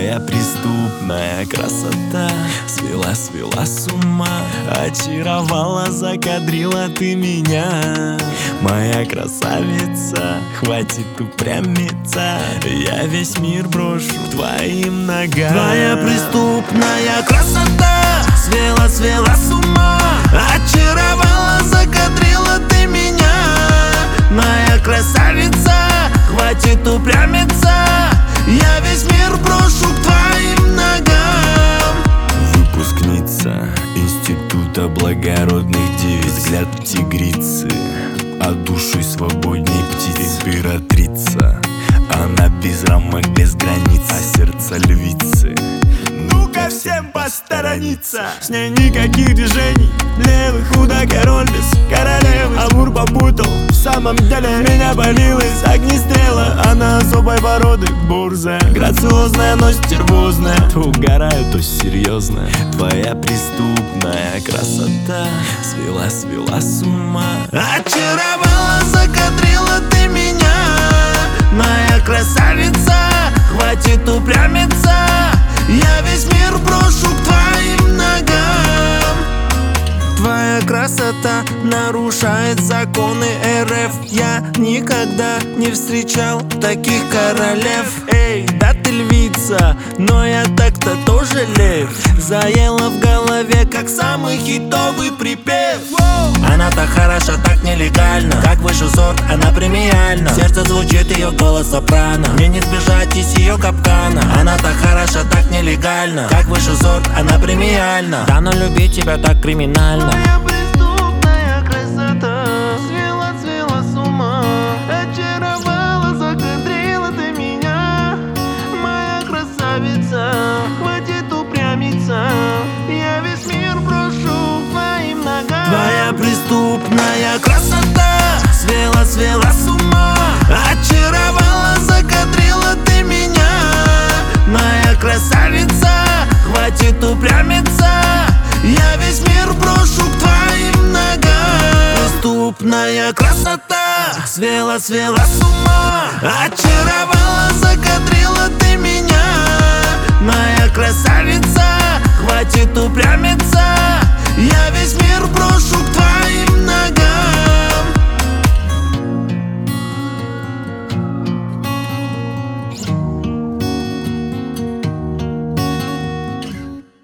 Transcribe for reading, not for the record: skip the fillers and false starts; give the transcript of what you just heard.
Твоя преступная красота свела с ума. Очаровала, закадрила ты меня. Моя красавица, хватит упрямиться. Я весь мир брошу к твоим ногам. Твоя преступная красота свела с ума. Очаровала, закадрила ты меня. Моя красавица, хватит упрямиться. Я весь мир брошу к твоим ногам. Выпускница института благородных девиц. Взгляд тигрицы, а душой свободней птиц. Императрица, она без рамок, без границ, а сердце львицы. Ну-ка всем посторониться. С ней никаких движений левых, худо король без королевы. Амур попутал, в самом деле меня болилось огнестрела. Она особой породы, бурза, грациозная, но стервозная. То угораю, то серьезная. Твоя преступная красота свела с ума. Очаровала, закадрила ты меня. Моя красавица, хватит упрямиться. Я весь мир брошу к твоим ногам. Твоя красота нарушает законы РФ. Я никогда не встречал таких королев. Эй, да ты львица, но я так-то тоже лев. Заела в голове, как самый хитовый припев. Она так хороша, так нелегально. Как высший сорт, она премиальна. В сердце звучит ее голос сопрано. Мне не сбежать из ее капкана. Она так хороша, так нелегально. Как высший сорт, она премиальна. Да, но любить тебя так криминально. Моя преступная красота свела с ума. Очаровала, закадрила ты меня. Моя красавица, хватит упрямиться. Я весь мир брошу к твоим ногам. Твоя преступная красота свела с ума. Очаровала, закадрила ты меня. Моя красавица, хватит упрямиться. Я весь мир брошу к твоим ногам. Преступная красота свела с ума. Очаровала, закадрила ты меня. Моя красавица, хватит упрямиться. Я весь мир